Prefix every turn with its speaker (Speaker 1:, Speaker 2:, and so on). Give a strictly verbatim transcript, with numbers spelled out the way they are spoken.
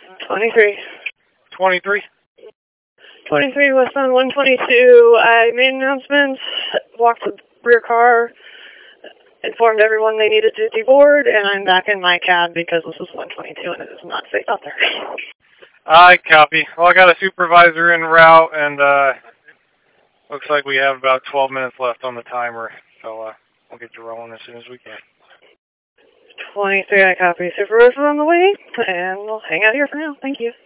Speaker 1: twenty-three.
Speaker 2: twenty-three?
Speaker 1: twenty-three westbound one twenty-two. I made announcements, walked the rear car, informed everyone they needed to deboard, and I'm back in my cab because this is one twenty-two and it is not safe out there.
Speaker 2: I copy. Well, I got a supervisor en route, and uh, looks like we have about twelve minutes left on the timer, so uh, we'll get you rolling as soon as we can.
Speaker 1: twenty-three, I copy. Supervisor on the way, and we'll hang out here for now. Thank you.